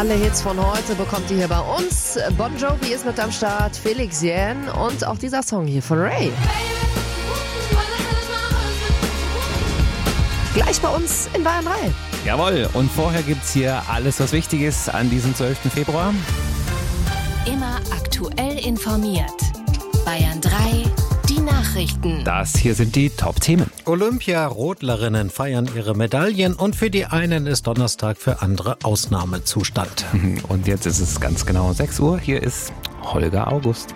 Alle Hits von heute bekommt ihr hier bei uns. Bon Jovi ist mit am Start, Felix Jähn und auch dieser Song hier von Ray. Gleich bei uns in Bayern 3. Jawohl, und vorher gibt's hier alles, was wichtig ist an diesem 12. Februar. Immer aktuell informiert. Bayern 3, die Nachrichten. Das hier sind die Top-Themen. Olympiarodlerinnen feiern ihre Medaillen und für die einen ist Donnerstag, für andere Ausnahmezustand. Und jetzt ist es ganz genau 6 Uhr. Hier ist Holger August.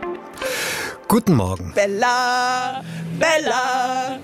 Guten Morgen. Bella, Bella,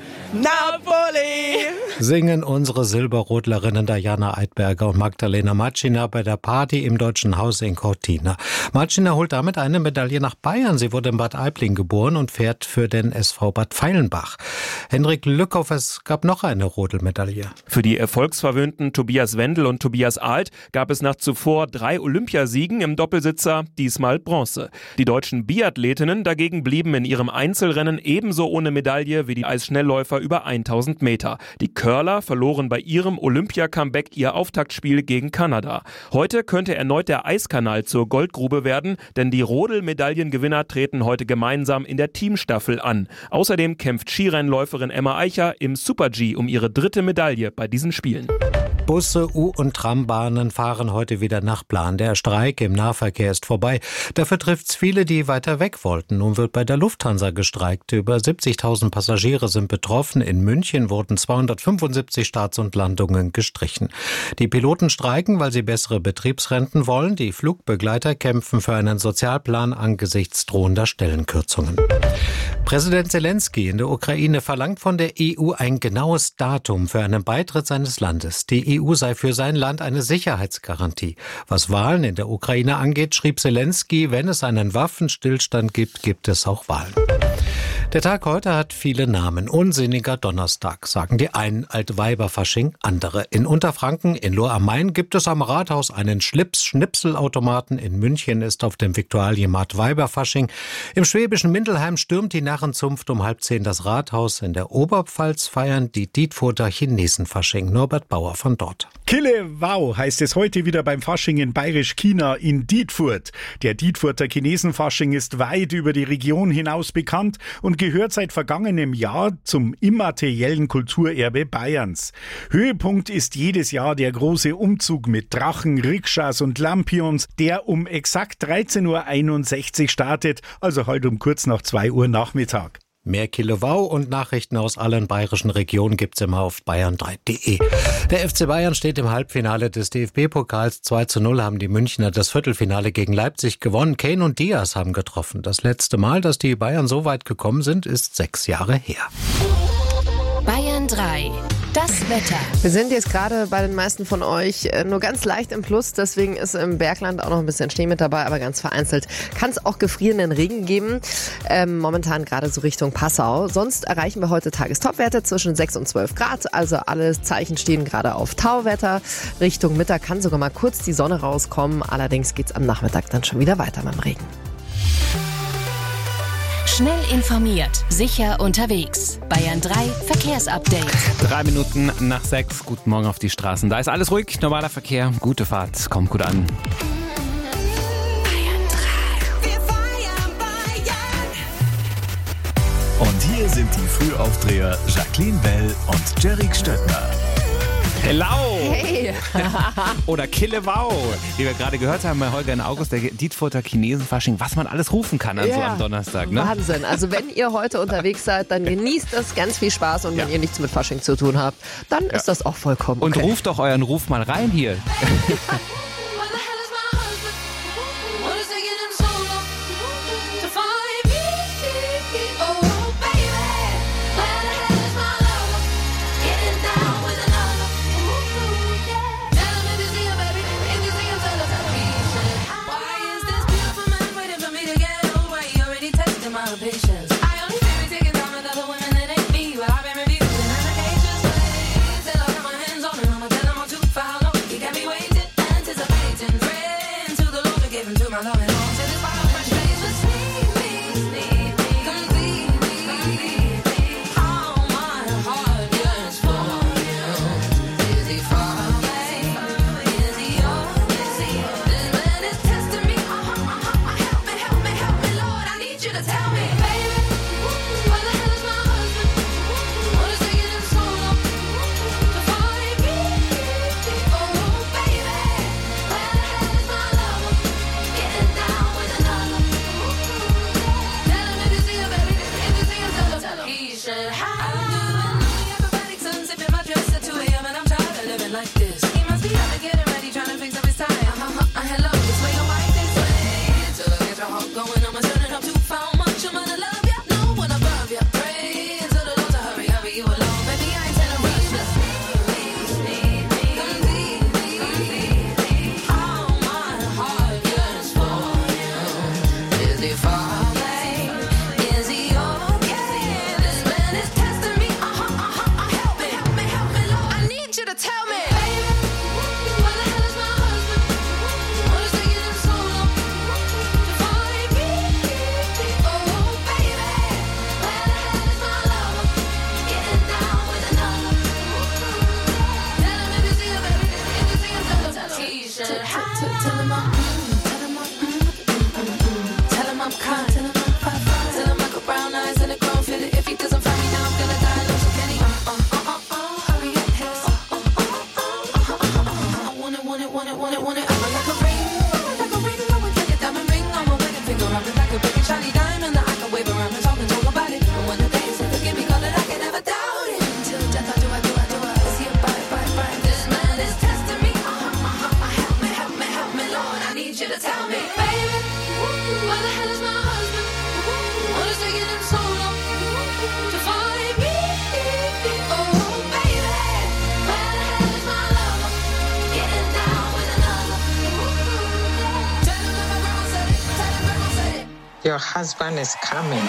Napoli. Singen unsere Silberrodlerinnen Diana Eidberger und Magdalena Matschina bei der Party im Deutschen Haus in Cortina. Matschina holt damit eine Medaille nach Bayern. Sie wurde in Bad Aibling geboren und fährt für den SV Bad Feilenbach. Henrik Lückhoff, es gab noch eine Rodelmedaille. Für die erfolgsverwöhnten Tobias Wendel und Tobias Alt gab es nach zuvor 3 Olympiasiegen im Doppelsitzer, diesmal Bronze. Die deutschen Biathletinnen dagegen blieben in ihrem Einzelrennen ebenso ohne Medaille wie die Eisschnellläufer über 1000 Meter. Die Curler verloren bei ihrem Olympia-Comeback ihr Auftaktspiel gegen Kanada. Heute könnte erneut der Eiskanal zur Goldgrube werden, denn die Rodel-Medaillengewinner treten heute gemeinsam in der Teamstaffel an. Außerdem kämpft Skirennläuferin Emma Eicher im Super-G um ihre 3. Medaille bei diesen Spielen. Busse, U- und Trambahnen fahren heute wieder nach Plan. Der Streik im Nahverkehr ist vorbei. Dafür trifft's viele, die weiter weg wollten. Nun wird bei der Lufthansa gestreikt. Über 70.000 Passagiere sind betroffen. In München wurden 275 Starts und Landungen gestrichen. Die Piloten streiken, weil sie bessere Betriebsrenten wollen. Die Flugbegleiter kämpfen für einen Sozialplan angesichts drohender Stellenkürzungen. Präsident Zelensky in der Ukraine verlangt von der EU ein genaues Datum für einen Beitritt seines Landes. Die EU sei für sein Land eine Sicherheitsgarantie. Was Wahlen in der Ukraine angeht, schrieb Zelensky, wenn es einen Waffenstillstand gibt, gibt es auch Wahlen. Der Tag heute hat viele Namen. Unsinniger Donnerstag, sagen die einen, Altweiberfasching andere. In Unterfranken, in Lohr am Main, gibt es am Rathaus einen Schlips-Schnipselautomaten. In München ist auf dem Viktualienmarkt Weiberfasching. Im schwäbischen Mindelheim stürmt die Narrenzunft um 9:30 das Rathaus. In der Oberpfalz feiern die Dietfurter Chinesenfasching. Norbert Bauer von dort. Kille Wow heißt es heute wieder beim Fasching in Bayerisch-China in Dietfurt. Der Dietfurter Chinesenfasching ist weit über die Region hinaus bekannt und gehört seit vergangenem Jahr zum immateriellen Kulturerbe Bayerns. Höhepunkt ist jedes Jahr der große Umzug mit Drachen, Rikschas und Lampions, der um exakt 13:61 Uhr startet, also heute um kurz nach 2 Uhr Nachmittag. Mehr Kilowatt und Nachrichten aus allen bayerischen Regionen gibt's immer auf bayern3.de. Der FC Bayern steht im Halbfinale des DFB-Pokals. 2:0 haben die Münchner das Viertelfinale gegen Leipzig gewonnen. Kane und Diaz haben getroffen. Das letzte Mal, dass die Bayern so weit gekommen sind, ist 6 Jahre her. Bayern 3, das Wetter. Wir sind jetzt gerade bei den meisten von euch nur ganz leicht im Plus, deswegen ist im Bergland auch noch ein bisschen Schnee mit dabei, aber ganz vereinzelt kann es auch gefrierenden Regen geben. Momentan gerade so Richtung Passau. Sonst erreichen wir heute Tagestopwerte zwischen 6 und 12 Grad, also alle Zeichen stehen gerade auf Tauwetter. Richtung Mittag kann sogar mal kurz die Sonne rauskommen, allerdings geht es am Nachmittag dann schon wieder weiter mit dem Regen. Schnell informiert, sicher unterwegs. Bayern 3 Verkehrsupdate. 3 Minuten nach 6. Guten Morgen auf die Straßen. Da ist alles ruhig, normaler Verkehr, gute Fahrt, kommt gut an. Bayern 3. Wir feiern Bayern. Und hier sind die Frühaufdreher Jacqueline Bell und Jerick Stöttner. Hello! Hey! Oder Killewau, wie wir gerade gehört haben bei Holger in August, der Dietfurter Chinesenfasching, was man alles rufen kann an so am Donnerstag. Ne? Wahnsinn. Also wenn ihr heute unterwegs seid, dann genießt das, ganz viel Spaß und wenn ihr nichts mit Fasching zu tun habt, dann ist das auch vollkommen okay. Und ruft doch euren Ruf mal rein hier. you to tell me, baby, where the hell is my husband? What is taking him so long to find me? Oh, baby, where the hell is my lover? Getting down with another. Tell him that my grandma said it. Tell him grandma said it. Your husband is coming.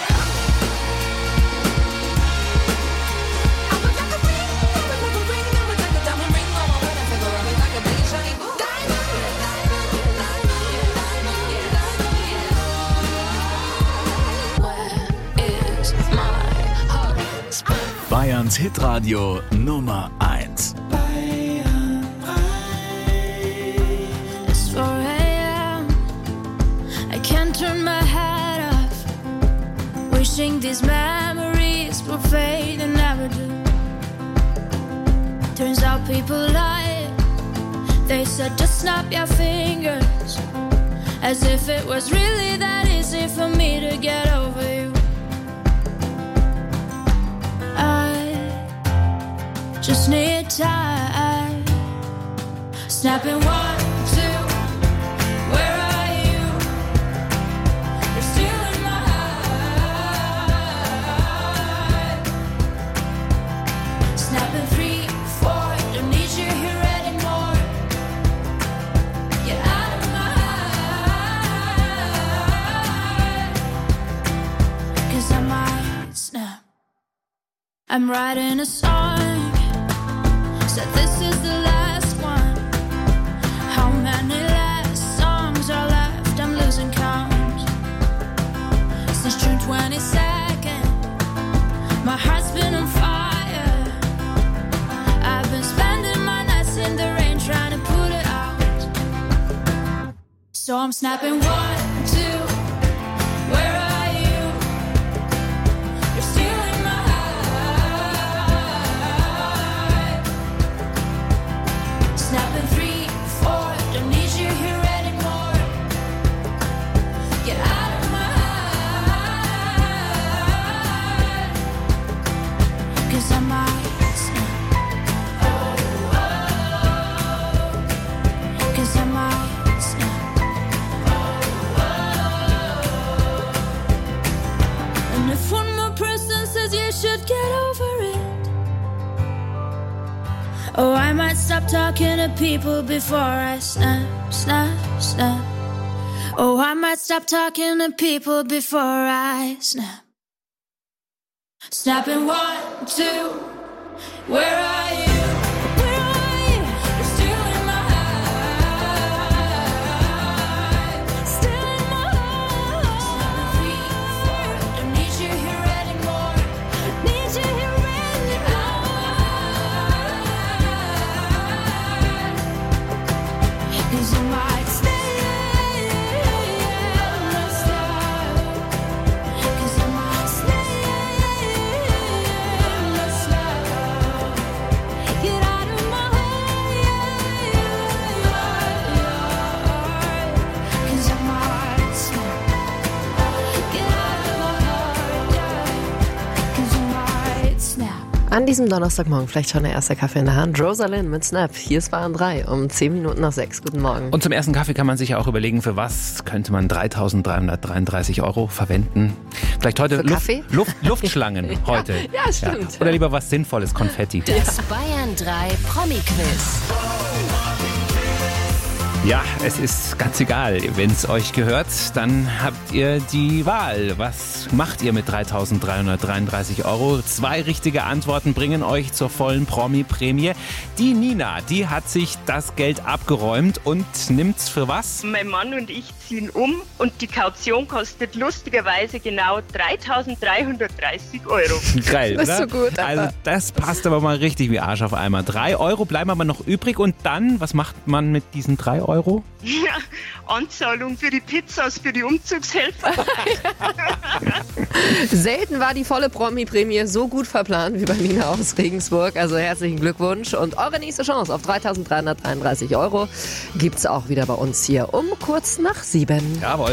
Bayerns Hitradio Nummer 1. It's 4 a.m. I can't turn my head off. Wishing these memories will fade and never do. Turns out people lie. They said just snap your fingers, as if it was really that easy for me to get over you. I just need time. Snapping 1, 2. Where are you? You're still in my heart. Snapping 3, 4. Don't need you here anymore. Get out of my heart. 'Cause I might snap. I'm writing a song, said this is the last one. How many last songs are left? I'm losing count. Since June 22nd, my heart's been on fire. I've been spending my nights in the rain trying to put it out. So I'm snapping 1, 2. Where are you? You're still in my heart. Snapping 3, 4. Don't need you here anymore. Get out of my heart. 'Cause I might snap. 'Cause I might snap. And if one more person says you should get over it, oh, I might stop talking to people before I snap, snap, snap. Oh, I might stop talking to people before I snap. Snapping 1, 2. Where are you? Where are you? You're still in my heart. Still in my heart. Snapping 3, 4. Don't need you here anymore. Need you here anymore. 'Cause I might stay. Cause I might stay. Get out of my heart. 'Cause I might snap. Get out of my heart. 'Cause I might snap. An diesem Donnerstagmorgen vielleicht schon der erste Kaffee in der Hand. Rosalind mit Snap. Hier ist Bayern 3 um 10 Minuten nach 6. Guten Morgen. Und zum ersten Kaffee kann man sich ja auch überlegen, für was könnte man 3.333 € verwenden. Vielleicht heute Für Kaffee? Luftschlangen heute. Ja, stimmt. Oder lieber was Sinnvolles, Konfetti. Das Bayern 3 Promi-Quiz. Ja, es ist ganz egal. Wenn es euch gehört, dann habt ihr die Wahl. Was macht ihr mit 3.333 €? 2 richtige Antworten bringen euch zur vollen Promi-Prämie. Die Nina, die hat sich das Geld abgeräumt und nimmt's für was? Mein Mann und ich ziehen um und die Kaution kostet lustigerweise genau 3.330 €. Geil, Das ist oder? so gut, Also das passt aber mal richtig wie Arsch auf Eimer. 3 € bleiben aber noch übrig und dann, was macht man mit diesen 3 €? Ja, Anzahlung für die Pizzas, für die Umzugshelfer. Selten war die volle Promi-Prämie so gut verplant wie bei Nina aus Regensburg. Also herzlichen Glückwunsch. Und eure nächste Chance auf 3.333 € gibt's auch wieder bei uns hier um kurz nach 7. Jawohl.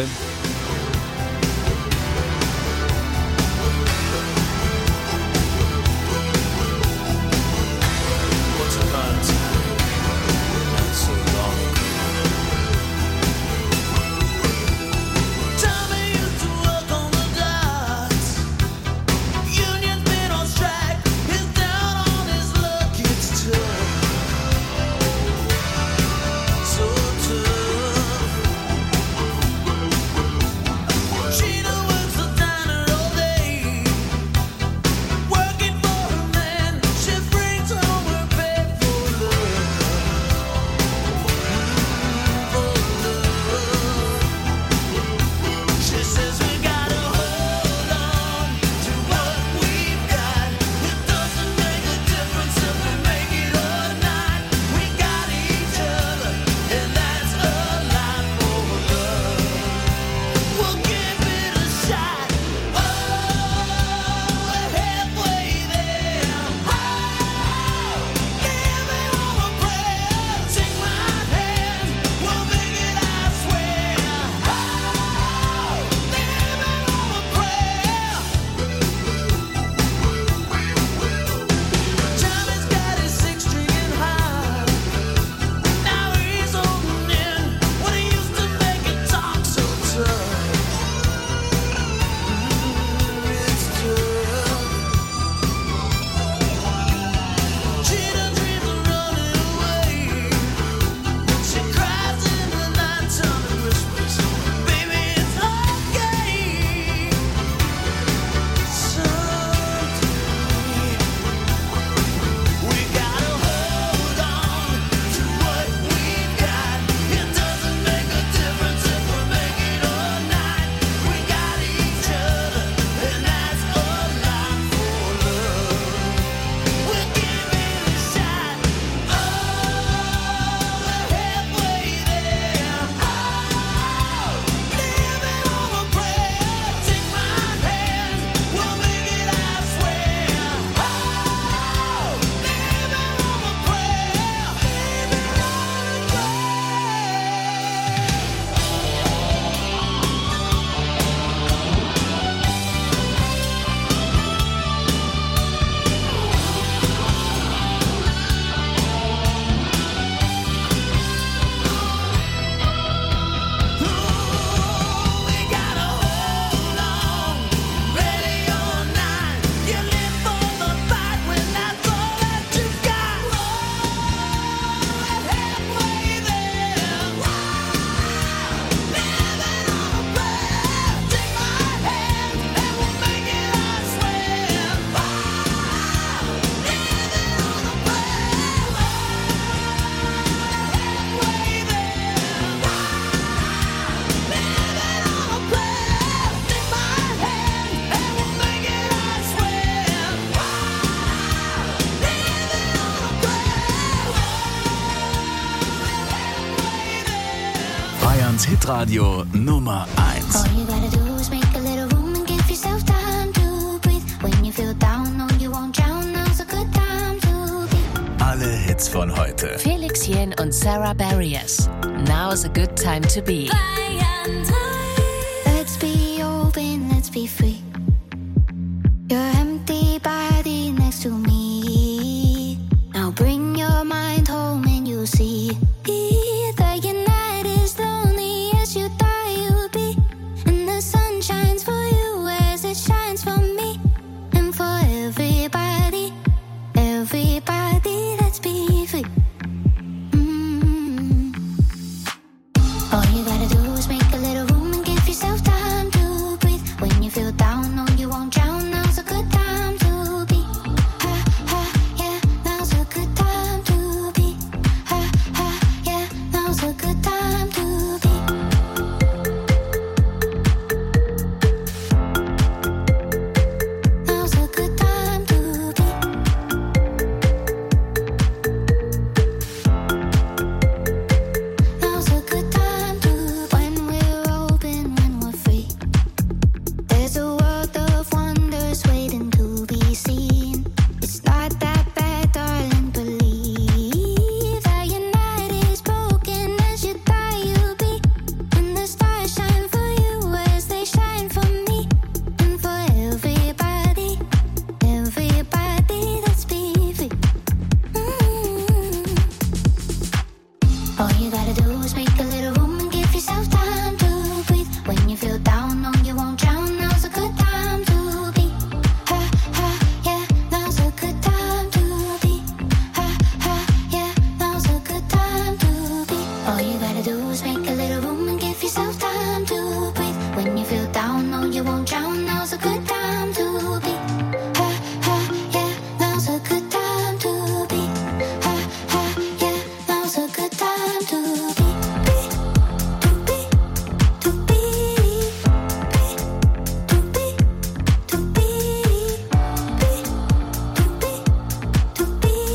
Hitradio Nummer 1. All you gotta do is make a little room and give yourself time to breathe. When you feel down, no, you won't drown. Now's a good time to be. Alle Hits von heute. Felix Jähn und Sarah Bareilles. Now's a good time to be. Let's be open, let's be free. Your empty body next to me. Now bring your mind home and you'll see that your night is lonely as you thought you would be. And the sun shines for you as it shines for me. And for everybody, let's be free. All you gotta do is make a little room and give yourself time to breathe. When you feel down, no, you won't drown. Now's a good time to be. Ha, ha, yeah, now's a good time to be. Ha, ha, yeah, now's a good time to be. Now's a good time to be. Now's a good time to when we're open, when we're free. There's a world of wonders waiting to be seen. It's not that bad, darling, believe that your night is broken as you thought you'd be. And the stars shine for you as they shine for me. And for everybody, let's be free. All you gotta do is make a little room and give yourself time to breathe. When you feel down, no, you won't drown. Now's a good time to be. Ha, ha, yeah, now's a good time to be. Ha, ha, yeah, now's a good time to be. All you gotta do is make a little room and give yourself time to breathe. When you feel down, no, you won't drown. Now's a good time to be. Ha, ha, yeah, now's a good time to be. Ha, ha, yeah, now's a good time to be. To be, to be, to be, to be, to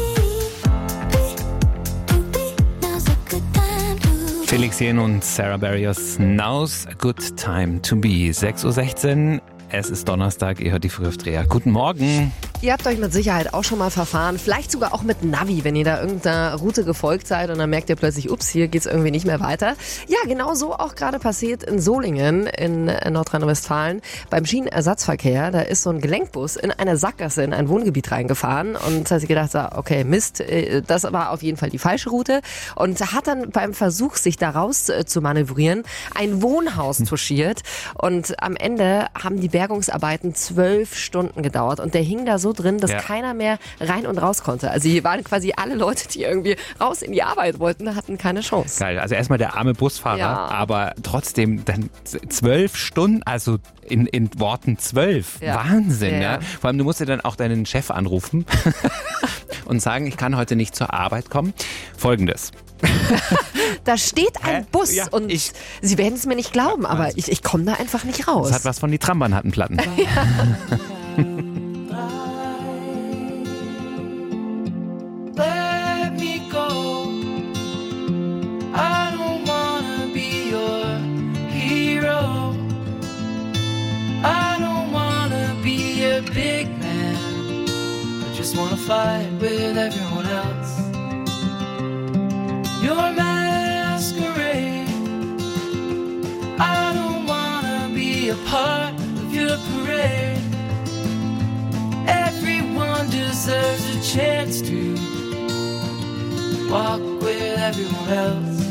be. Now's a good time to be. Felix Jähn und Sarah Bareilles, Now's a good time to be. 6:16 Uhr, es ist Donnerstag, ihr hört die Frühaufdreher. Guten Morgen. Ihr habt euch mit Sicherheit auch schon mal verfahren, vielleicht sogar auch mit Navi, wenn ihr da irgendeiner Route gefolgt seid und dann merkt ihr plötzlich, ups, hier geht's irgendwie nicht mehr weiter. Ja, genau so auch gerade passiert in Solingen in Nordrhein-Westfalen beim Schienenersatzverkehr. Da ist so ein Gelenkbus in eine Sackgasse in ein Wohngebiet reingefahren und hat sich gedacht, okay, Mist, das war auf jeden Fall die falsche Route und hat dann beim Versuch, sich da raus zu manövrieren, ein Wohnhaus touchiert und am Ende haben die Bergungsarbeiten 12 Stunden gedauert und der hing da so drin, dass keiner mehr rein und raus konnte. Also hier waren quasi alle Leute, die irgendwie raus in die Arbeit wollten, hatten keine Chance. Geil, also erstmal der arme Busfahrer, aber trotzdem dann 12 Stunden, also in Worten 12. Ja. Wahnsinn, ja. Vor allem, du musst ja dann auch deinen Chef anrufen und sagen, ich kann heute nicht zur Arbeit kommen. Folgendes. Da steht ein Bus und Sie werden es mir nicht glauben, aber ich komme da einfach nicht raus. Das hat was von die Trambahn hatten Platten. Let me go. I don't wanna be your hero. I don't wanna be a big man. I just wanna fight with everyone else. Your masquerade. I don't wanna be a part of your parade. Everyone deserves a chance to walk with everyone else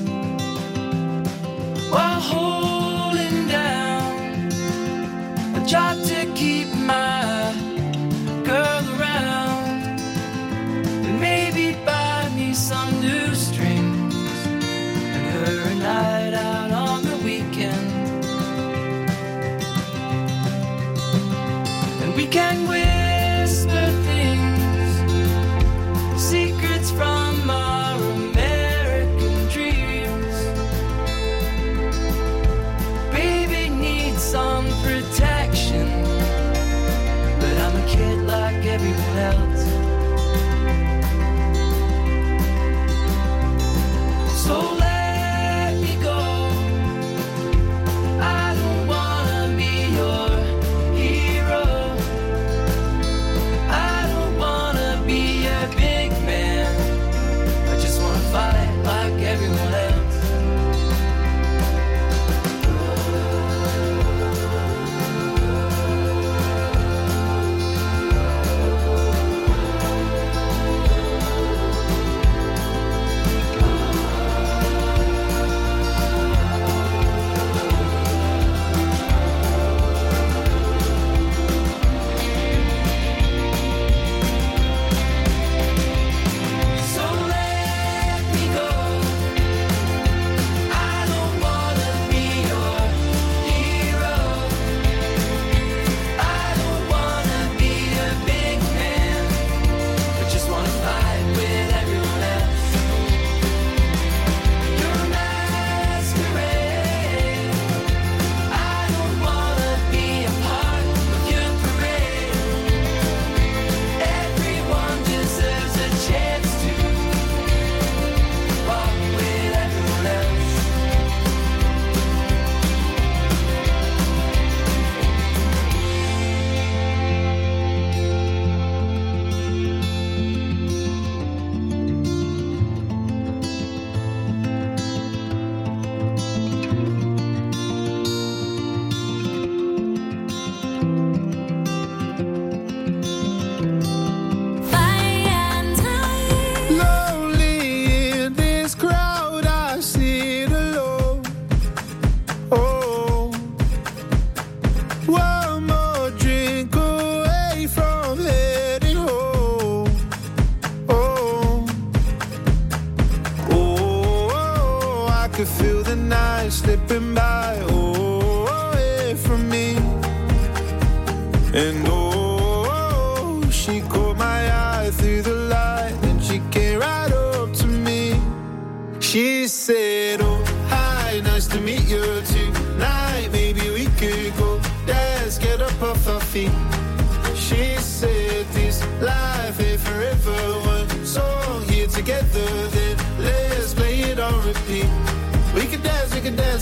while holding down a job to keep my girl around and maybe buy me some new strings and her a night out on the weekend, and we can whisper things, secrets from our American dreams. Baby needs some protection, but I'm a kid like everyone else. So let me go.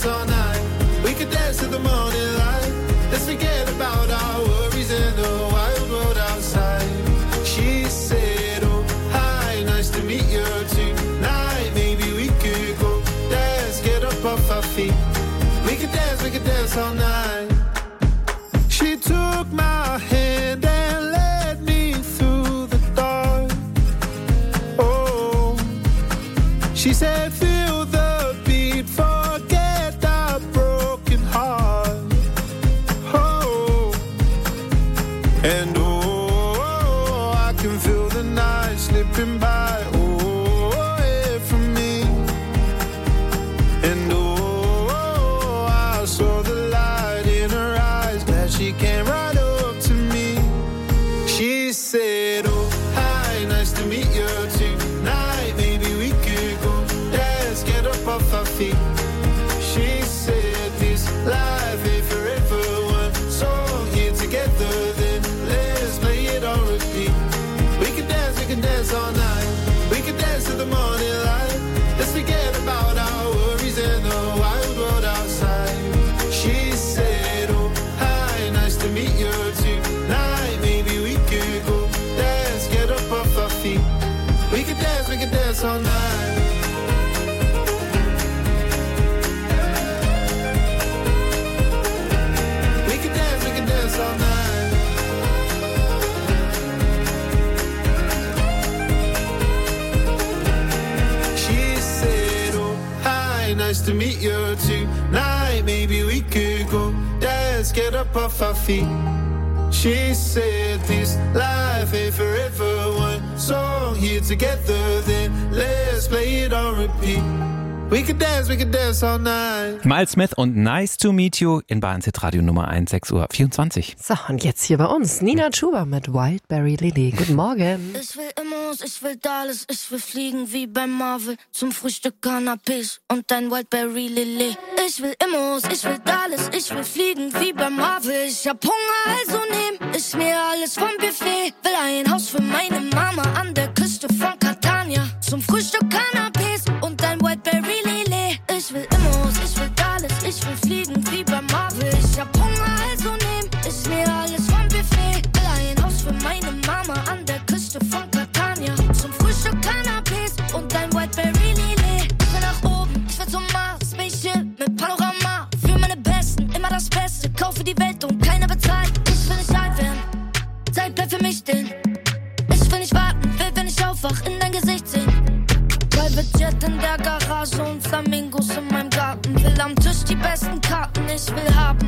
all night. We could dance to the morning light. Let's forget about our worries and the wild world outside. She said, oh, hi, nice to meet you tonight. Maybe we could go dance, get up off our feet. We could dance all night. She took my hand and led me through the dark. Oh, she said, feel the beat, forget our broken heart. Oh, and oh, I can feel the night slipping by. Oh, away from me. And oh, I saw the light in her eyes. Glad she came right up to me. She said, oh, hi, nice to meet you tonight. Maybe we could go dance, get up off our feet. She said, this life ain't forever. One song here together, then let's play it on repeat. We can dance all night. We can dance to the morning light. Let's forget about our worries and the wild world outside. She said, oh, hi, nice to meet you tonight. Maybe we could go dance, get up off our feet. We can dance all night. We can dance all night. She said, oh, hi, nice to meet you tonight. Maybe we could go dance, get up off our feet. She said, this life ain't forever. One song here together, then let's play it on repeat. We can dance all night. Miles Smith und Nice to Meet You in Bayern Radio Nummer 1, 6:24 Uhr. So, und jetzt hier bei uns Nina Chuba mit Wildberry Lily. Guten Morgen. Ich will Immos, ich will Dallas, ich will fliegen wie bei Marvel. Zum Frühstück Cannabis und ein Wildberry Lily. Ich will Immos, ich will Dallas, ich will fliegen wie bei Marvel. Ich hab Hunger, also nehm ich mir alles vom Buffet. Will ein Haus für meine Mama an der Küste von Catania. Zum Frühstück Cannabis und ein Wildberry Lily. Ich will Immos, ich will Dallas, ich will fliegen wie bei Marvel. Ich hab Hunger, also nehm ich mir alles vom Buffet. Will ein Haus für meine Mama an der Küste von Catania. Zum Frühstück Cannabis und ein Wildberry Lily. Ich will nach oben, ich will zum Mars. Spaceship mit Panorama. Für meine Besten, immer das Beste. Kaufe die Welt und keiner bezahlt. Ich will nicht alt werden, Zeit bleibt für mich stehen. Ich will nicht warten, will, wenn ich aufwach, in dein Gesicht sehen. Private Jet in der Garage und Flamingos in meinem Garten. Will am Tisch die besten Karten. Ich will haben.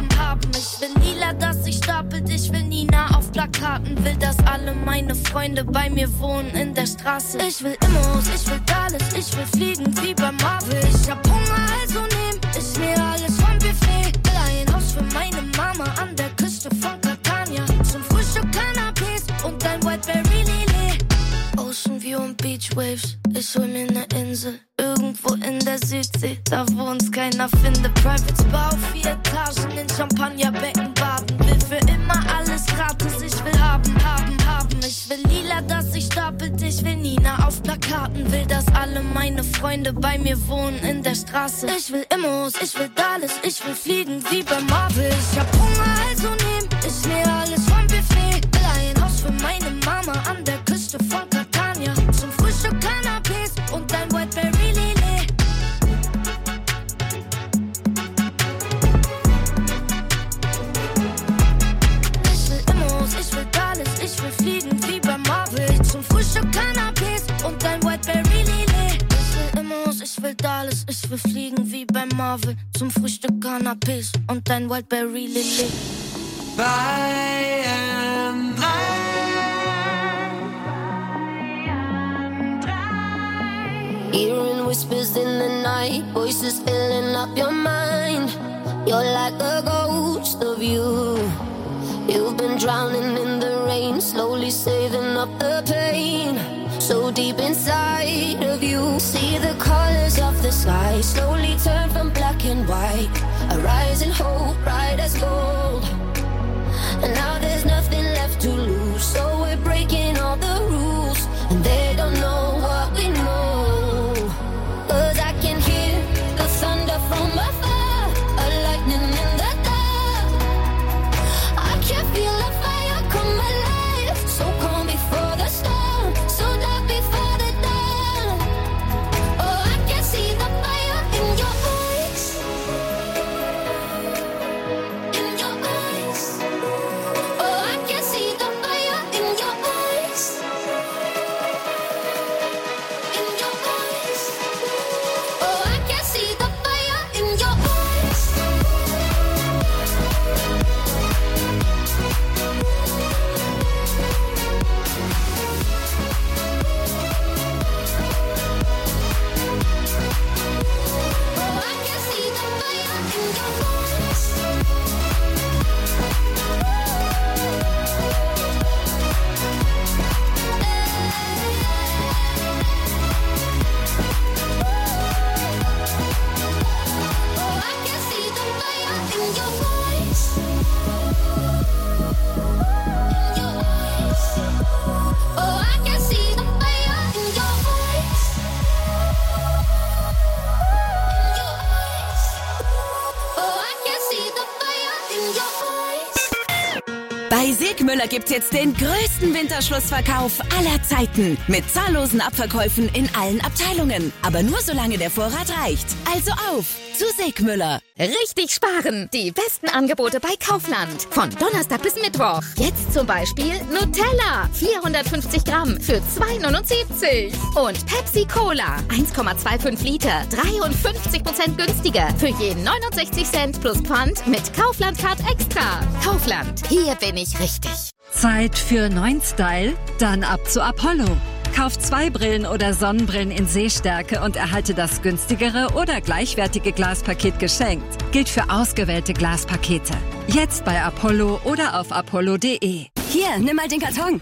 Ich will Lila, dass sich stapelt. Ich will Nina auf Plakaten. Will, dass alle meine Freunde bei mir wohnen in der Straße. Ich will Immos, ich will Dallas, ich will fliegen wie bei Marvel. Ich hab Hunger, also nehm ich mir alles vom Buffet. Will ein Haus für meine Mama an der Küste von Catania. Zum Frühstück Cannabis und ein Wildberry Lily. Ocean View und Beach Waves. Ich hol mir ne Insel, irgendwo in der Südsee, da wo uns keiner findet. Private Spa auf 4 Etagen, in Champagnerbecken baden. Will für immer alles gratis, ich will haben. Ich will Lila, dass sich stapelt, ich will Nina auf Plakaten. Will, dass alle meine Freunde bei mir wohnen in der Straße. Ich will Immos, ich will Dallas, ich will fliegen wie bei Marvel. Ich hab Hunger, also nehm ich mir alles vom Buffet. Will ein Haus für meine Mama an der Küste von Catania. Zum Frühstück Cannabis und ein Wildberry Lily. Ich will Immos, ich will Dallas, ich will fliegen wie bei Marvel. Zum Frühstück Cannabis und ein Wildberry Lily. Ich will Immos, ich will Dallas, ich will fliegen wie bei Marvel. Zum Frühstück Cannabis und ein Wildberry Lily. Bayern 3. Hearing whispers in the night, voices filling up your mind. You're like a ghost of you. You've been drowning in the rain, slowly saving up the pain. So deep inside of you, see the colors of the sky slowly turn from black and white. A rising hope, bright as gold. And now there's nothing left to lose, so we're breaking all the rules. And they don't know what we know. 'Cause I can hear the thunder from afar. Segmüller gibt's jetzt den größten Winterschlussverkauf aller Zeiten. Mit zahllosen Abverkäufen in allen Abteilungen. Aber nur solange der Vorrat reicht. Also auf zu Segmüller. Richtig sparen! Die besten Angebote bei Kaufland. Von Donnerstag bis Mittwoch. Jetzt zum Beispiel Nutella. 450 Gramm für 2,79. Und Pepsi Cola. 1,25 Liter. 53% günstiger. Für jeden 69 Cent plus Pfand mit Kaufland-Card extra. Kaufland. Hier bin ich richtig. Zeit für neuen Style? Dann ab zu Apollo. Kauf 2 Brillen oder Sonnenbrillen in Sehstärke und erhalte das günstigere oder gleichwertige Glaspaket geschenkt. Gilt für ausgewählte Glaspakete. Jetzt bei Apollo oder auf apollo.de. Hier, nimm mal den Karton.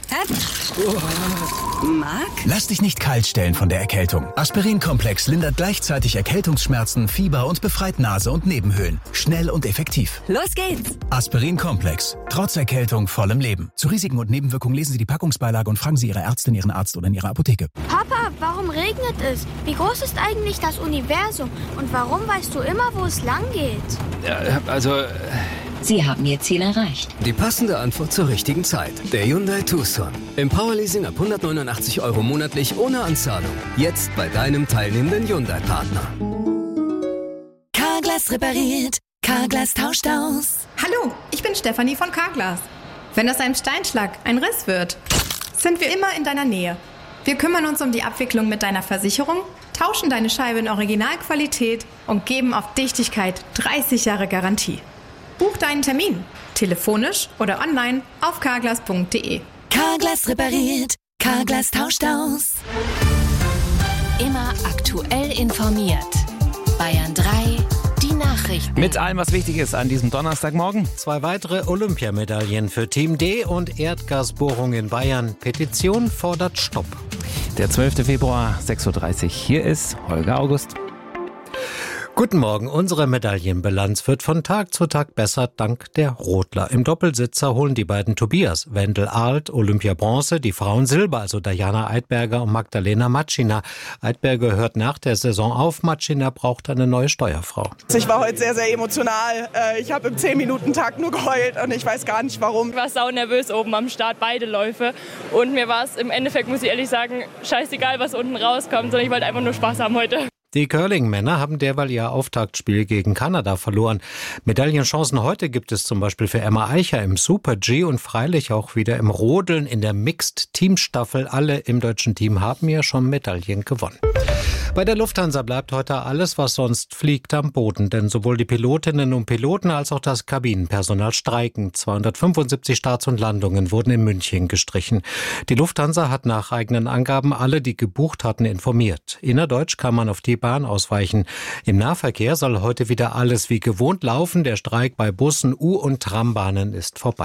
Marc? Lass dich nicht kalt stellen von der Erkältung. Aspirin-Komplex lindert gleichzeitig Erkältungsschmerzen, Fieber und befreit Nase und Nebenhöhlen. Schnell und effektiv. Los geht's! Aspirin-Komplex. Trotz Erkältung vollem Leben. Zu Risiken und Nebenwirkungen lesen Sie die Packungsbeilage und fragen Sie Ihre Ärztin, Ihren Arzt oder in Ihrer Apotheke. Papa, warum regnet es? Wie groß ist eigentlich das Universum? Und warum weißt du immer, wo es lang geht? Sie haben Ihr Ziel erreicht. Die passende Antwort zur richtigen Zeit. Der Hyundai Tucson. Im Powerleasing ab 189 € monatlich ohne Anzahlung. Jetzt bei deinem teilnehmenden Hyundai-Partner. Carglass repariert. Carglass tauscht aus. Hallo, ich bin Stefanie von Carglass. Wenn aus einem Steinschlag ein Riss wird, sind wir immer in deiner Nähe. Wir kümmern uns um die Abwicklung mit deiner Versicherung, tauschen deine Scheibe in Originalqualität und geben auf Dichtigkeit 30 Jahre Garantie. Buch deinen Termin, telefonisch oder online auf carglass.de. Carglass repariert. Carglass tauscht aus. Immer aktuell informiert. Bayern 3, die Nachrichten. Mit allem, was wichtig ist an diesem Donnerstagmorgen. 2 weitere Olympiamedaillen für Team D und Erdgasbohrung in Bayern. Petition fordert Stopp. Der 12. Februar, 6:30 Uhr. Hier ist Holger August. Guten Morgen. Unsere Medaillenbilanz wird von Tag zu Tag besser dank der Rodler. Im Doppelsitzer holen die beiden Tobias Wendel-Alt Olympia-Bronze, die Frauen Silber, also Diana Eidberger und Magdalena Matschina. Eidberger hört nach der Saison auf, Matschina braucht eine neue Steuerfrau. Ich war heute sehr, sehr emotional. Ich habe im 10-Minuten-Takt nur geheult und ich weiß gar nicht warum. Ich war saunervös oben am Start, beide Läufe. Und mir war es im Endeffekt, muss ich ehrlich sagen, scheißegal, was unten rauskommt, sondern ich wollte einfach nur Spaß haben heute. Die Curling-Männer haben derweil ihr Auftaktspiel gegen Kanada verloren. Medaillenchancen heute gibt es zum Beispiel für Emma Eicher im Super-G und freilich auch wieder im Rodeln in der Mixed-Teamstaffel. Alle im deutschen Team haben ja schon Medaillen gewonnen. Bei der Lufthansa bleibt heute alles, was sonst fliegt, am Boden. Denn sowohl die Pilotinnen und Piloten als auch das Kabinenpersonal streiken. 275 Starts und Landungen wurden in München gestrichen. Die Lufthansa hat nach eigenen Angaben alle, die gebucht hatten, informiert. Innerdeutsch kann man auf die Bahn ausweichen. Im Nahverkehr soll heute wieder alles wie gewohnt laufen. Der Streik bei Bussen, U- und Trambahnen ist vorbei.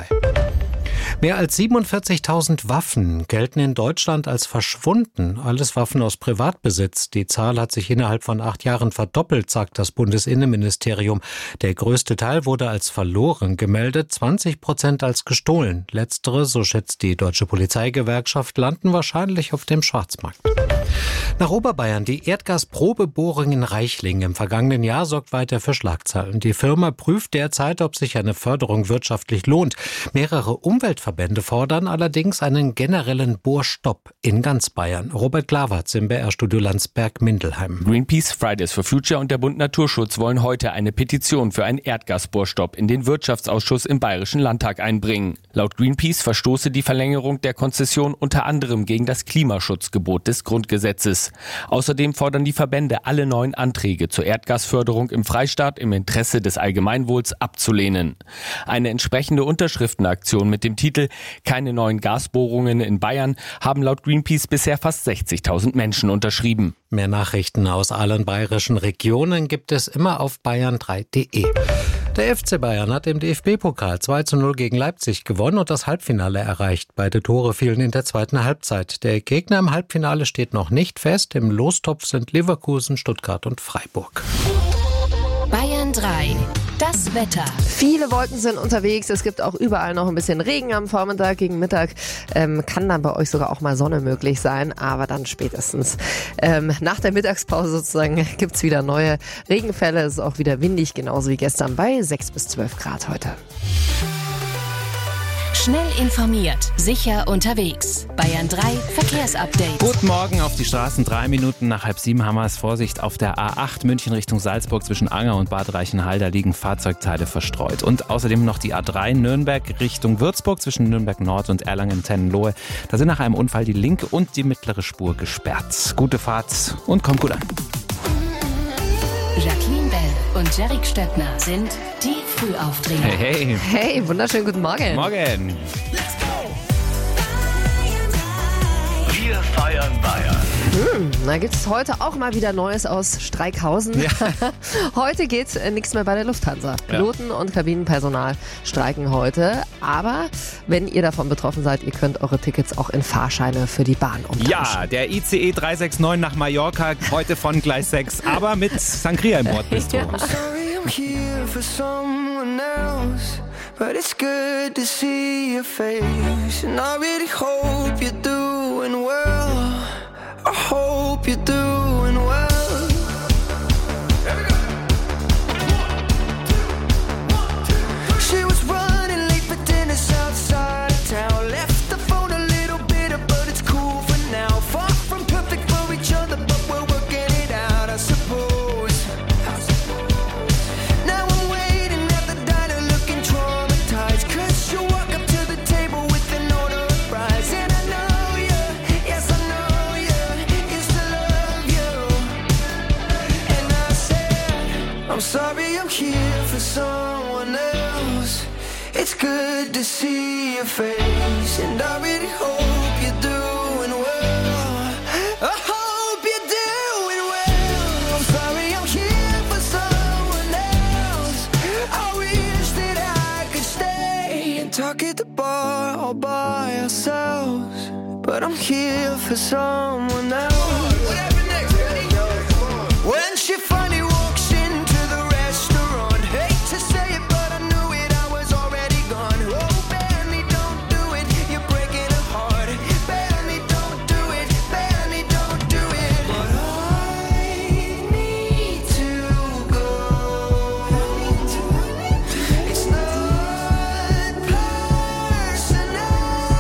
Mehr als 47.000 Waffen gelten in Deutschland als verschwunden. Alles Waffen aus Privatbesitz. Die Zahl hat sich innerhalb von 8 Jahren verdoppelt, sagt das Bundesinnenministerium. Der größte Teil wurde als verloren gemeldet, 20% als gestohlen. Letztere, so schätzt die Deutsche Polizeigewerkschaft, landen wahrscheinlich auf dem Schwarzmarkt. Nach Oberbayern. Die Erdgasprobebohrung in Reichling im vergangenen Jahr sorgt weiter für Schlagzeilen. Die Firma prüft derzeit, ob sich eine Förderung wirtschaftlich lohnt. Mehrere Umweltverbände fordern allerdings einen generellen Bohrstopp in ganz Bayern. Robert Glawartz im BR-Studio Landsberg-Mindelheim. Greenpeace, Fridays for Future und der Bund Naturschutz wollen heute eine Petition für einen Erdgasbohrstopp in den Wirtschaftsausschuss im Bayerischen Landtag einbringen. Laut Greenpeace verstoße die Verlängerung der Konzession unter anderem gegen das Klimaschutzgebot des Grundgesetzes. Außerdem fordern die Verbände, alle neuen Anträge zur Erdgasförderung im Freistaat im Interesse des Allgemeinwohls abzulehnen. Eine entsprechende Unterschriftenaktion mit dem Titel »Keine neuen Gasbohrungen in Bayern« haben laut Greenpeace bisher fast 60.000 Menschen unterschrieben. Mehr Nachrichten aus allen bayerischen Regionen gibt es immer auf bayern3.de. Der FC Bayern hat im DFB-Pokal 2:0 gegen Leipzig gewonnen und das Halbfinale erreicht. Beide Tore fielen in der zweiten Halbzeit. Der Gegner im Halbfinale steht noch nicht fest. Im Lostopf sind Leverkusen, Stuttgart und Freiburg. Bayern 3. Das Wetter. Viele Wolken sind unterwegs. Es gibt auch überall noch ein bisschen Regen am Vormittag. Gegen Mittag kann dann bei euch sogar auch mal Sonne möglich sein. Aber dann spätestens nach der Mittagspause sozusagen gibt's wieder neue Regenfälle. Es ist auch wieder windig, genauso wie gestern bei 6 bis 12 Grad heute. Schnell informiert, sicher unterwegs. Bayern 3 Verkehrsupdate. Guten Morgen auf die Straßen. 3 Minuten nach 6:30 haben wir es. Vorsicht auf der A8 München Richtung Salzburg zwischen Anger und Bad Reichenhall. Da liegen Fahrzeugteile verstreut. Und außerdem noch die A3 Nürnberg Richtung Würzburg zwischen Nürnberg Nord und Erlangen-Tennenlohe. Da sind nach einem Unfall die linke und die mittlere Spur gesperrt. Gute Fahrt und kommt gut an. Jacqueline Bell und Jerick Stöckner sind die Frühaufdreher. Hey, hey. Hey, wunderschönen guten Morgen. Morgen. Wir feiern Bayern. Da gibt es heute auch mal wieder Neues aus Streikhausen. Ja. Heute geht nichts mehr bei der Lufthansa. Piloten und Kabinenpersonal streiken heute. Aber wenn ihr davon betroffen seid, ihr könnt eure Tickets auch in Fahrscheine für die Bahn umtauschen. Ja, der ICE 369 nach Mallorca, heute von Gleis 6, aber mit Sangria im Bordbistro. Sorry, I'm here for someone else, but it's good to see your face. And I really hope you're doing well. I hope you're doing well. She was running late for dinner outside of town. Left the phone a little bitter, but it's cool for now. Far from perfect for each other, but we're working it out, I suppose. Now I'm waiting at the diner looking traumatized, 'cause you walk up to the table with an order of fries. And I know you, yes I know you, used to love you. And I said, I'm sorry I'm here for someone else. It's good to see your face, and I really hope you're doing well. I hope you're doing well. I'm sorry I'm here for someone else. I wish that I could stay and talk at the bar all by ourselves, but I'm here for someone else. When she finally walks into the restaurant, hate to say it, but I knew it, I was already gone. Oh, Benny, don't do it, you're breaking her heart. Benny, don't do it, Benny, don't do it. But I need to go. It's not personal.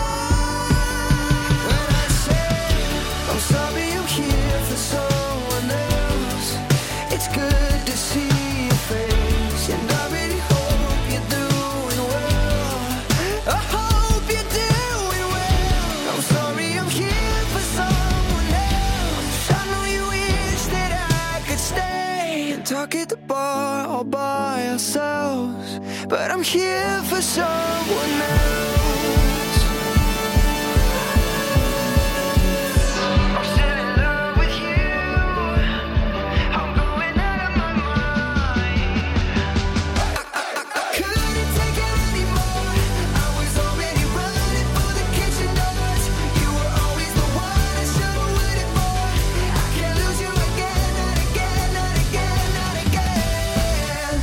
When I say I'm sorry I'm here for someone else, it's good to see your face, and I really hope you're doing well. I hope you're doing well. I'm sorry I'm here for someone else. I know you wish that I could stay and talk at the bar all by ourselves, but I'm here for someone else. I'm still in love with you. I'm going out of my mind. I couldn't take it anymore. I was already running for the kitchen doors. You were always the one I should have waited for. I can't lose you again, not again, not again, not again.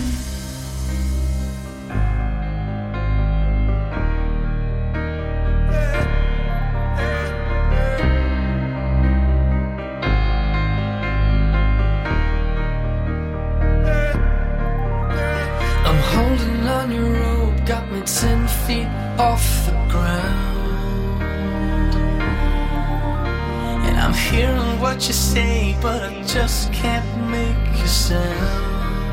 I'm holding on your rope, got me 10 feet off the ground. And I'm hearing what you say, but I just can't make a sound.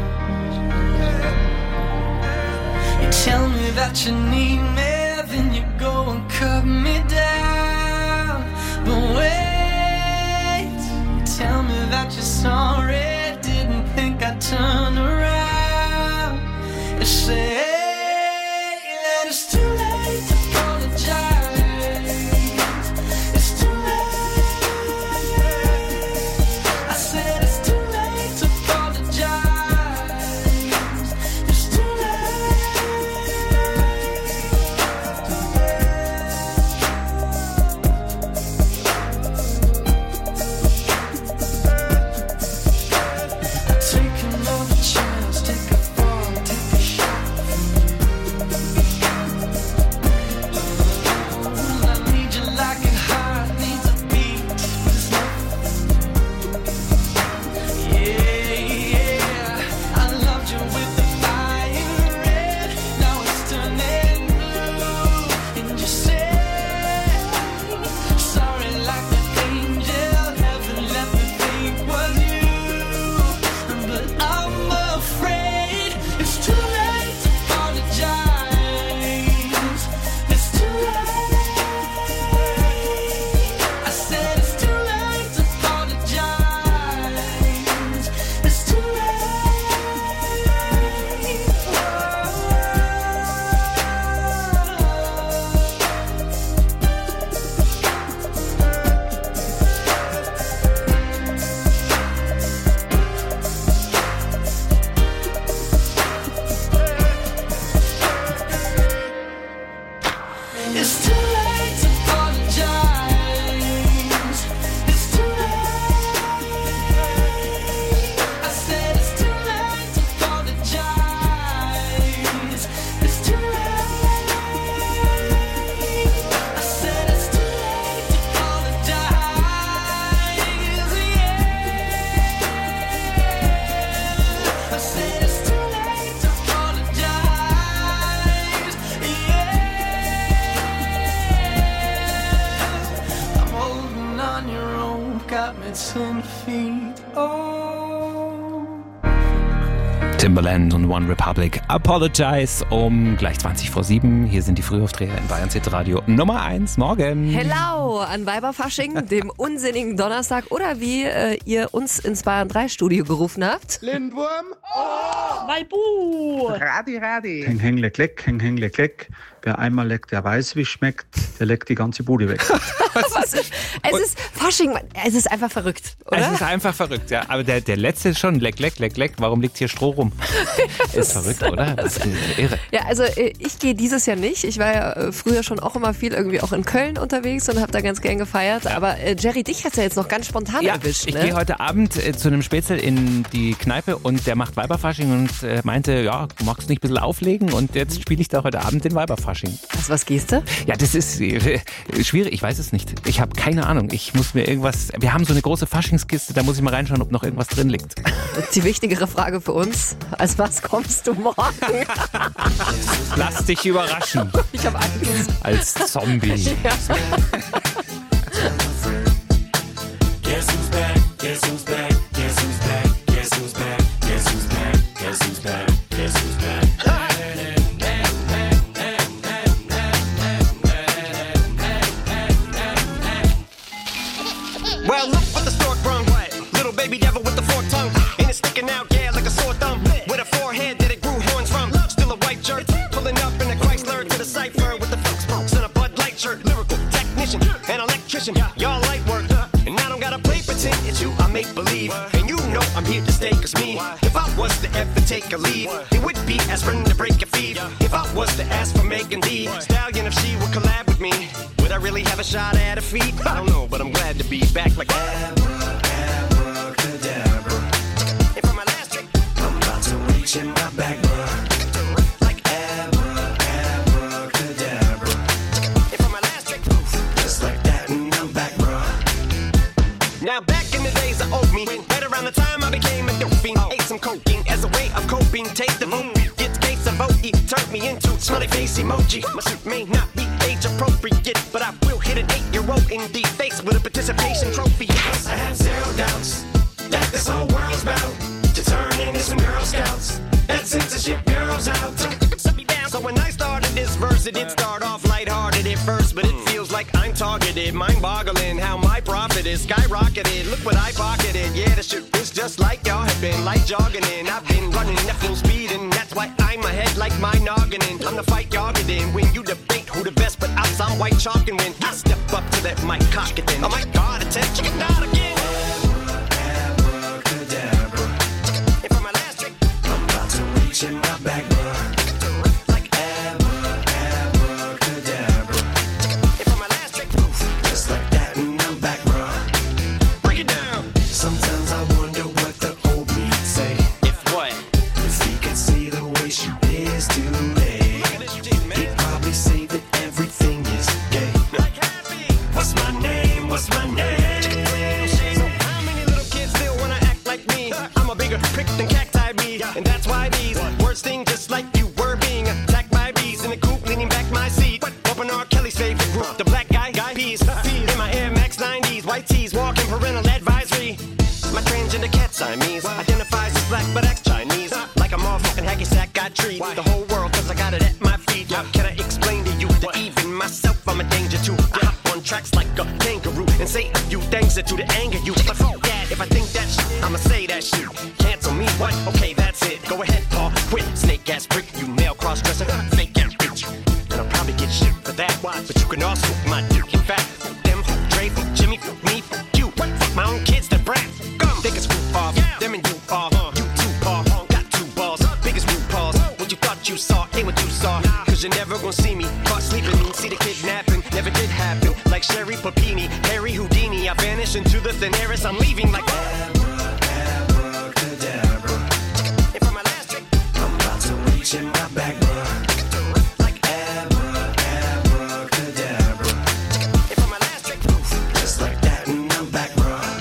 You tell me that you need me, then you go and cut me down. But wait, you tell me that you're sorry, didn't think I'd turn around. You say that it's too late to apologize. It's too late. I said it's too late to apologize. It's too late. Take another chance, take a fall, take a shot. 10 feet. Timbaland und One Republic. Apologize um gleich 20 vor 7. Hier sind die Frühaufsteher in Bayern City Radio Nummer 1. Morgen. Hello an Weiberfasching, dem unsinnigen Donnerstag oder wie ihr uns ins Bayern 3 Studio gerufen habt. Lindwurm. Oh, Weibu. Radi. Häng, leck, leck, häng, leck, leck. Wer einmal leckt, der weiß, wie es schmeckt. Der leckt die ganze Bude weg. Es ist Fasching, es ist einfach verrückt, oder? Es ist einfach verrückt, ja. Aber der letzte ist schon leck, leck, leck, leck. Warum liegt hier Stroh rum? Ist verrückt, oder? Das ist irre. Ja, also ich gehe dieses Jahr nicht. Ich war ja früher schon auch immer viel irgendwie auch in Köln unterwegs und habe da ganz gern gefeiert. Aber Jerry, dich hat's ja jetzt noch ganz spontan erwischt. Ich ne? gehe heute Abend zu einem Spätzl in die Kneipe und der macht Weiberfasching und meinte, ja, du magst nicht ein bisschen auflegen und jetzt spiele ich da heute Abend den Weiberfasching. Also was gehst du? Ja, das ist schwierig, ich weiß es nicht. Ich habe keine Ahnung. Ich muss mir irgendwas, wir haben so eine große Faschingskiste, da muss ich mal reinschauen, ob noch irgendwas drin liegt. Die wichtigere Frage für uns, als was kommst du morgen? Lass dich überraschen. Ich habe Angst. Als Zombie. Ja. Guess who's back? Guess who's back? Guess who's back? Guess who's back? Guess who's back? Guess who's back? Guess who's back? Well, look what the stork brung. Little baby devil with the forked tongue. And it's sticking out, yeah, like a sore thumb. With a forehead that it grew horns from. Still a white shirt. Pulling up in a Chrysler to the cypher with the folks and a Bud Light shirt. Lyrical technician, an electrician. Y'all light work. And I don't gotta play pretend it's you, I make believe. And you know I'm here to stay, cause me, if I was to ever take a leave, it would be aspirin to break a fever. If I was to ask for Megan Thee Stallion, if she would collab with me, would I really have a shot at a feat? I don't know, but I'm glad to be back like abracadabra. And for my last trick, I'm about to reach in my bag, like abracadabra. And for my last trick, just like that, and I'm back, bruh. Now back in the days of old me, right around the time I became a dope fiend, ate some cocaine as a way of coping. Taste the moon, get case of OE, turned me into smiley face emoji. My suit may not be age appropriate, but I will hit an 8-year-old in the face with a participation trophy. Yes, I have zero doubts that this whole world's bound to turn into some Girl Scouts. That censorship bureau's out. So when I started this verse, it did start off lighthearted at first, but it feels like I'm targeted. Mind-boggling how my profit is skyrocketed. Look what I pocketed. Yeah, the shit is just like y'all have been, like jogging in. I've been running at full speed, and that's why I'm ahead like my noggin in. I'm the fight y'all get in when you debate who the best, but I'm white chalk, and when I step up to that mic, cock it then. Oh my God, attention, chicken out again. Abracadabra. And for my last trick, I'm about to reach in my bag, like abracadabra. And for my last trick, just like that, and I'm back, bruh. Break it down. Sometimes I wonder what the old me'd say. If what? If he could see the way she is today, he'd probably say that everything is gay. What's my name? What's my name? So how many little kids still wanna act like me? I'm a bigger prick than cacti me, and that's why these words sting just like you were being attacked by bees in the coop, leaning back my seat. Bumping R. Kelly's favorite group, the black guy peas. In my Air Max 90s, white tees, walking parental advisory. My transgender cat Siamese identifies as black but acts Chinese. Like a motherfucking hacky sack, I treat the whole world cause I got it at my feet. Can I explain to you that even myself I'm a danger to? I hop on tracks like a kangaroo and say a few things that to the anger you. But fuck that, if I think that shit, I'ma say that shit. Cancel me, what? Okay, that's it. Go ahead, Paul, quit. Snake ass prick, you male cross-dresser, fake ass bitch. And I'll probably get shit for that. But you can also my dick. In fact, them, Dre, Jimmy, me, you. Fuck my own kids, that brat. They can screw off, them and you off. You too, Paul, got two balls, biggest root paws. What you thought you saw ain't what you saw. Cause you're never gonna see me caught sleeping. See the kidnapping, never did happen. Like Sherry Papini, Harry Houdini. I vanish into the thin air as I'm leaving like abracadabra. And for my last trick, I'm about to reach in my bag, like abracadabra. And for my last trick, just like that, and I'm back,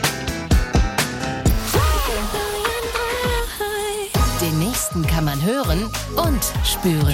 Den nächsten kann man hören und spüren.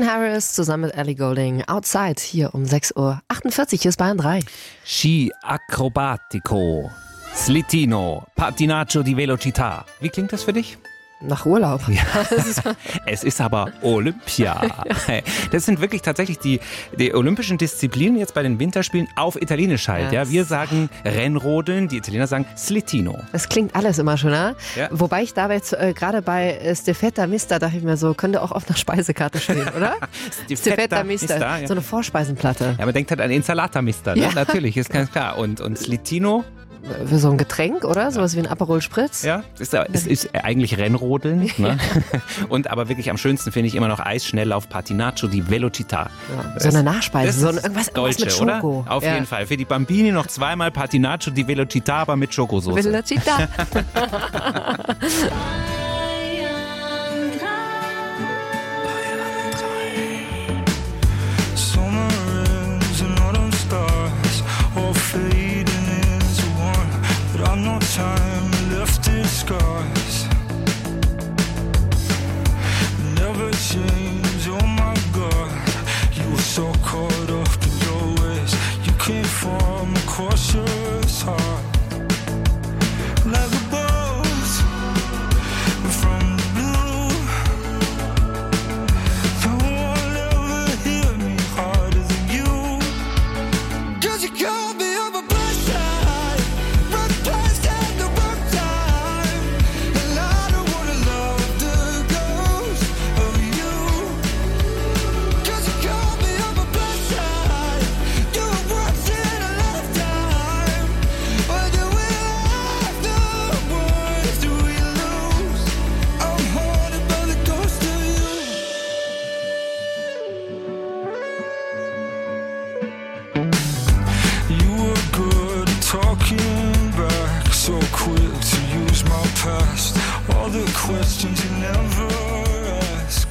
Harris zusammen mit Ellie Goulding. Outside hier um 6.48 Uhr. Hier ist Bayern 3. Ski Acrobatico, Slittino, Pattinaggio di Velocità. Wie klingt das für dich? Nach Urlaub. Ja. Es ist aber Olympia. Das sind wirklich tatsächlich die olympischen Disziplinen jetzt bei den Winterspielen auf Italienisch halt. Ja. Wir sagen Rennrodeln, die Italiener sagen Slittino. Das klingt alles immer schöner. Ja. Wobei ich dabei gerade bei Steffetta Mista dachte ich mir so, könnte auch auf einer Speisekarte stehen, oder? Steffetta Mista, ja. So eine Vorspeisenplatte. Ja, man denkt halt an Insalata Mista, ne? Ja. Natürlich, ist ganz klar. Und Slittino? Für so ein Getränk, oder? Sowas wie ein Aperol Spritz? Ja, es ist eigentlich Rennrodeln. Ne? Und aber wirklich am schönsten finde ich immer noch Eisschnelllauf Pattinaggio di Velocità. Ja, so eine Nachspeise, so irgendwas Dolce, mit Schoko. Oder? Auf jeden Fall. Für die Bambini noch zweimal Pattinaggio di Velocità, aber mit Schokosauce. Velocità. No time left in scars. Never change, oh my God. You were so caught up in your ways. You came from a cautious heart. Like a bolt from the blue. No one ever hit me harder than you. 'Cause you called me on my best side. All the questions you never ask.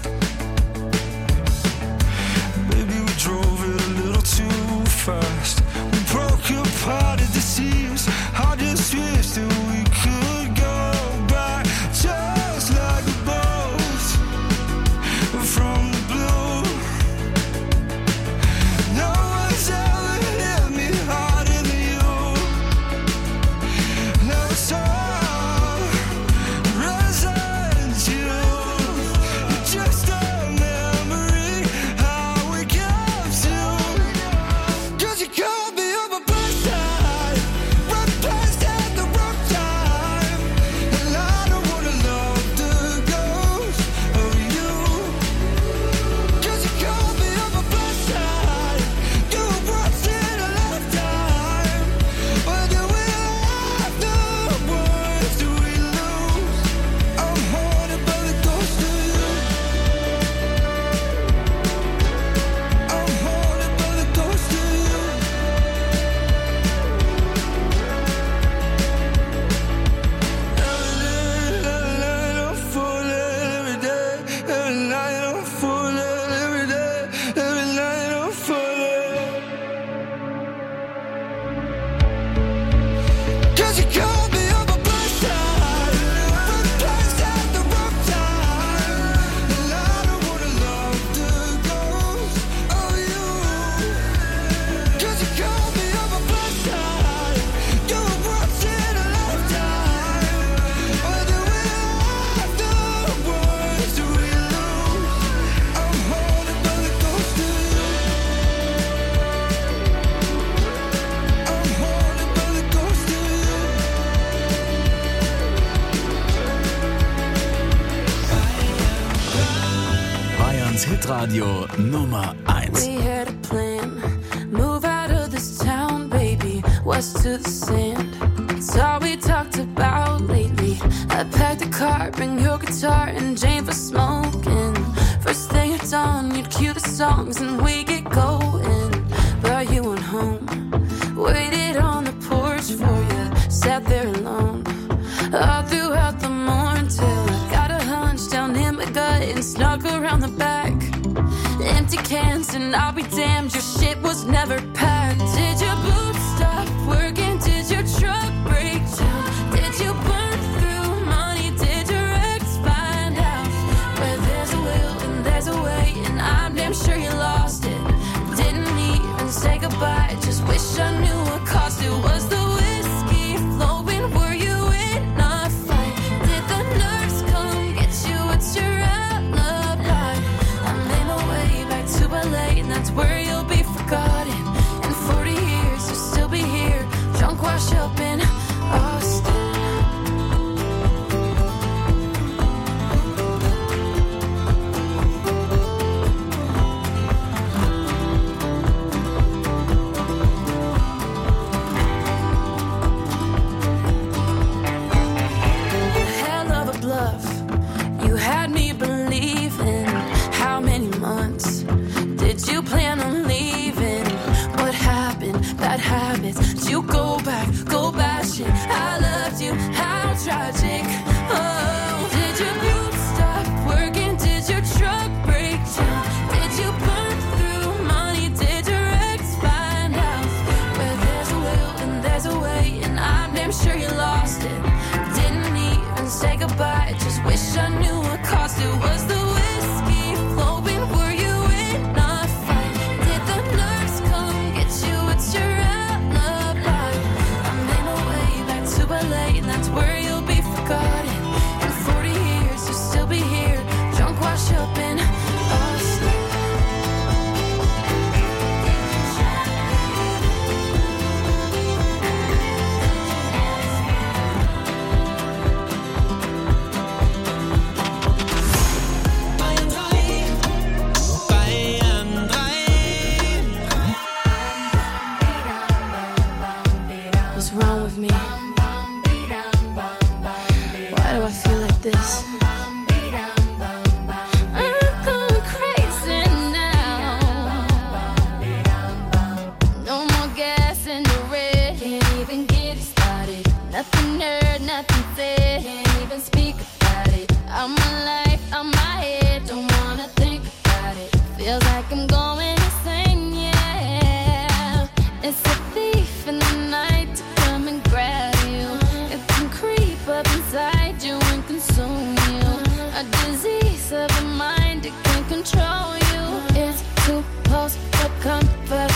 Maybe we drove it a little too fast. We broke apart at the seams. I just wish that we could go back, just like a bolt from the blue. No one's ever hit me harder than you. Never saw. Hitradio Nummer 1. We had a plan, move out of this town, baby, west to the sand. It's all we talked about lately. I packed a car, bring your guitar and Jane for smoking. First thing at dawn, you'd cue the songs and we get going. But you went home, waited on the porch for you, sat there alone. All throughout the morning till I got a hunch down in my gut and snuck around the back. Empty cans and I'll be damned, your shit was never packed. Did your boots stop working? Did your truck break down? Did you burn through money? Did your ex find out? Where there's a will and there's a way, and I'm damn comfort.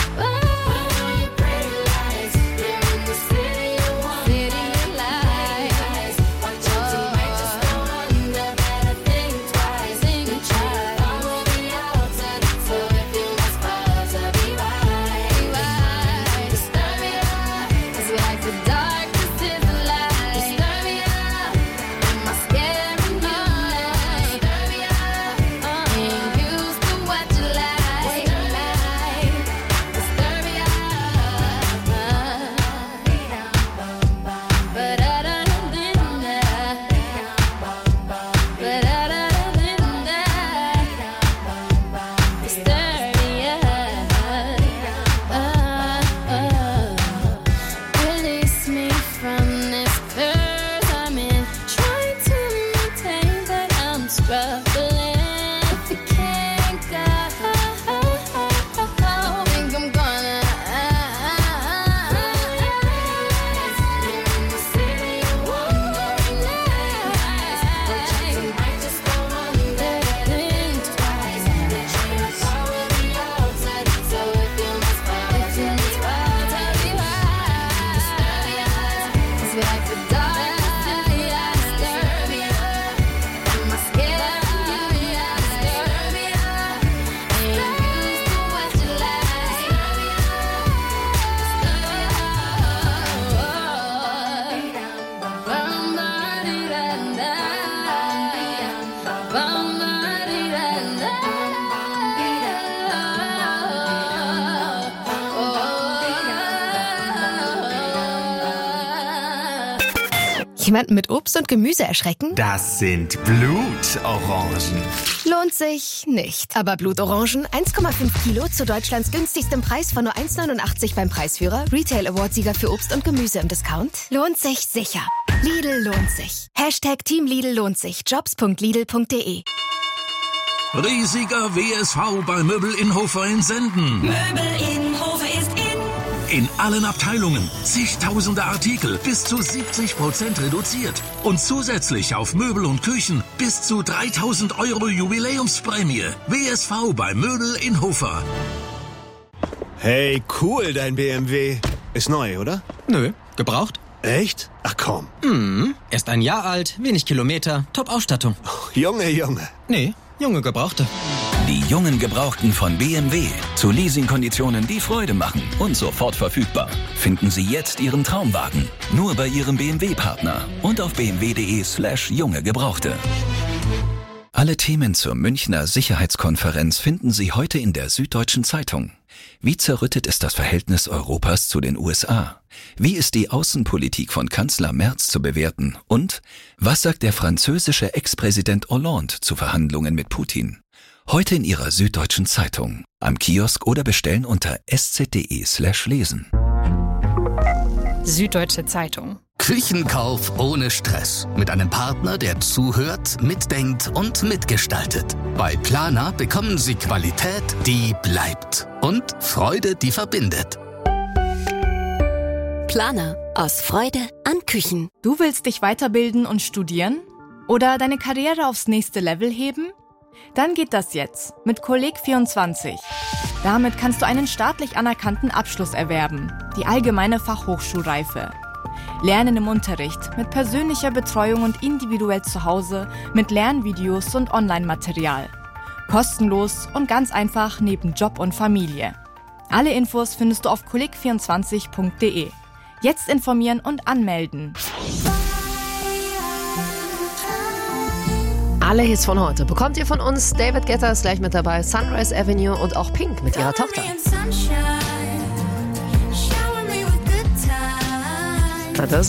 Jemanden mit Obst und Gemüse erschrecken? Das sind Blutorangen. Lohnt sich nicht. Aber Blutorangen, 1,5 Kilo zu Deutschlands günstigstem Preis von nur 1,89 beim Preisführer, Retail Award-Sieger für Obst und Gemüse im Discount. Lohnt sich sicher. Lidl lohnt sich. Hashtag Team Lidl lohnt sich. Jobs.lidl.de. Riesiger WSV bei Möbel Inhofer in Senden. Möbel Inhofer ist in. In allen Abteilungen zigtausende Artikel bis zu 70% reduziert. Und zusätzlich auf Möbel und Küchen bis zu 3.000 € Jubiläumsprämie. WSV bei Möbel Inhofer. Hey, cool, dein BMW. Ist neu, oder? Nö, gebraucht. Echt? Ach komm. Erst ein Jahr alt, wenig Kilometer, Top-Ausstattung. Junge. Nee, junge Gebrauchte. Die jungen Gebrauchten von BMW. Zu Leasingkonditionen, die Freude machen und sofort verfügbar. Finden Sie jetzt Ihren Traumwagen. Nur bei Ihrem BMW-Partner und auf bmw.de/junge Gebrauchte. Alle Themen zur Münchner Sicherheitskonferenz finden Sie heute in der Süddeutschen Zeitung. Wie zerrüttet ist das Verhältnis Europas zu den USA? Wie ist die Außenpolitik von Kanzler Merz zu bewerten? Und was sagt der französische Ex-Präsident Hollande zu Verhandlungen mit Putin? Heute in Ihrer Süddeutschen Zeitung. Am Kiosk oder bestellen unter sz.de/lesen. Süddeutsche Zeitung. Küchenkauf ohne Stress. Mit einem Partner, der zuhört, mitdenkt und mitgestaltet. Bei Planer bekommen Sie Qualität, die bleibt. Und Freude, die verbindet. Planer. Aus Freude an Küchen. Du willst dich weiterbilden und studieren? Oder deine Karriere aufs nächste Level heben? Dann geht das jetzt mit Kolleg24. Damit kannst du einen staatlich anerkannten Abschluss erwerben, die allgemeine Fachhochschulreife. Lernen im Unterricht, mit persönlicher Betreuung und individuell zu Hause, mit Lernvideos und Online-Material. Kostenlos und ganz einfach neben Job und Familie. Alle Infos findest du auf kolleg24.de. Jetzt informieren und anmelden. Alle Hits von heute bekommt ihr von uns. David Guetta ist gleich mit dabei, Sunrise Avenue und auch Pink mit ihrer Tochter. Das